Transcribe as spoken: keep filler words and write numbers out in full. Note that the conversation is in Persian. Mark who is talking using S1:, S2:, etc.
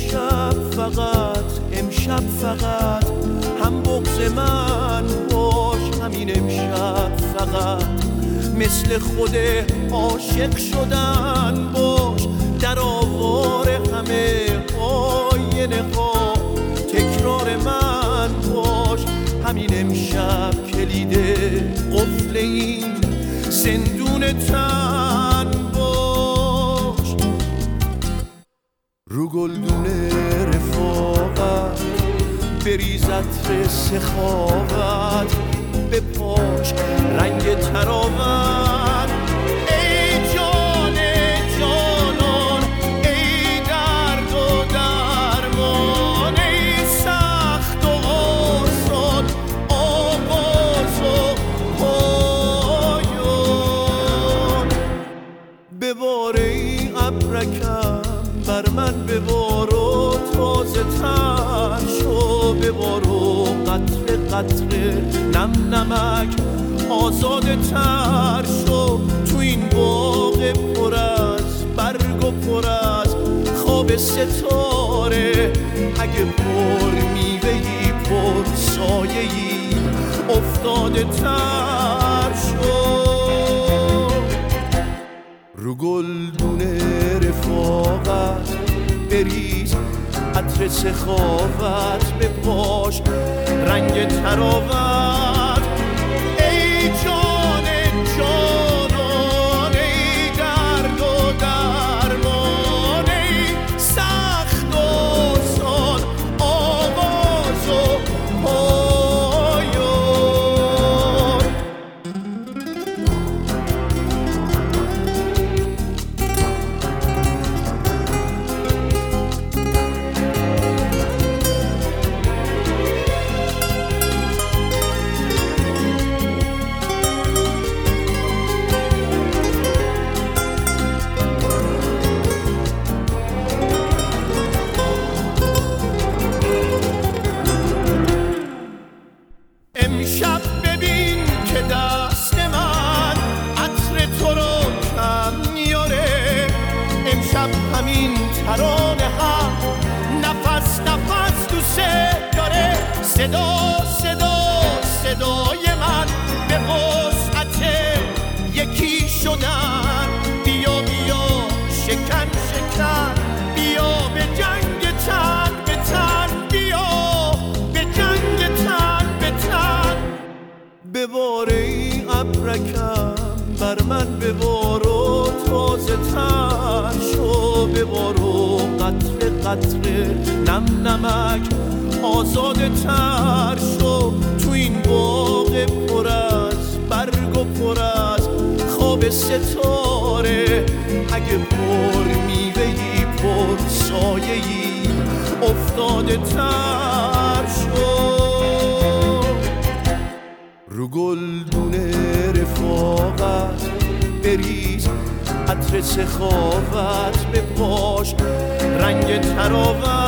S1: امشب فقط امشب فقط هم بغض من باش، همین امشب فقط مثل خود عاشق شدن باش، در آوار همه آینه ها تکرار من باش، همین امشب کلید قفل این زندون تن باش. رو گلدون رفاقت بریز عطر سخاوت، به پاش رنگ تراوت. ای جان جانان، ای درد و درمان، ای سخت و آسان، آغاز و پایان. ببار ای ابرکم بر من ببار و تازه تر شو، ببار و قطره قطره نم نمک آزاده تر شو. تو این باغ پر از برگ و پر از خواب ستاره، اگه پر میوهی پر سایه‌ای افتاده تر شو. رو گلدون رفاقت بریز عطر سخاوت، به پاش رنگ تراوت. ای جان جانان، ای درد و درمان، ای سخت و آسان، آواز و پایان. امشب ببین که دست من عطر تو رو کم میاره، امشب همین ترانه هم نفس نفس دوست داره. صدا صدا صدای من به وسعت یکی شدن، بیا بیا شکن شکن، بیا به جنگ تن به تن، بیا به جنگ تن به تن. ببار ای ابرکم بر من ببار و تازه تر شو، ببار و قطره قطره نم نمک آزاده تر شو. تو این باغ پر از برگ و پر از خواب ستاره، اگه پر میوهی پر سایه‌ای افتاده تر شو. رو گلدون رفاقت بریز عطر سخاوت، به پاش رنگ تراوت.